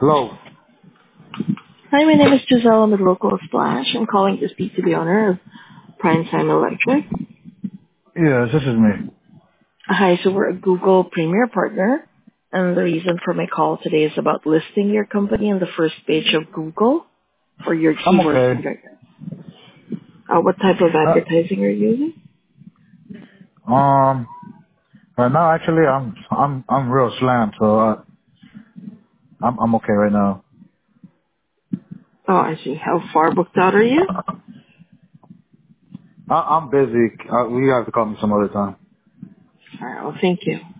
Hello. Hi, my name is Giselle. I'm with Local Splash. I'm calling to speak to the owner of Prime Time Electric. Yes, this is me. Hi, so we're a Google Premier Partner, and the reason for my call today is about listing your company on the first page of Google for your I'm keywords okay. and what type of Uh, advertising are you using? um, right now actually I'm real slammed, so I'm okay right now. Oh, I see. How far booked out are you? I'm busy. You have to call me some other time. All right, well, thank you.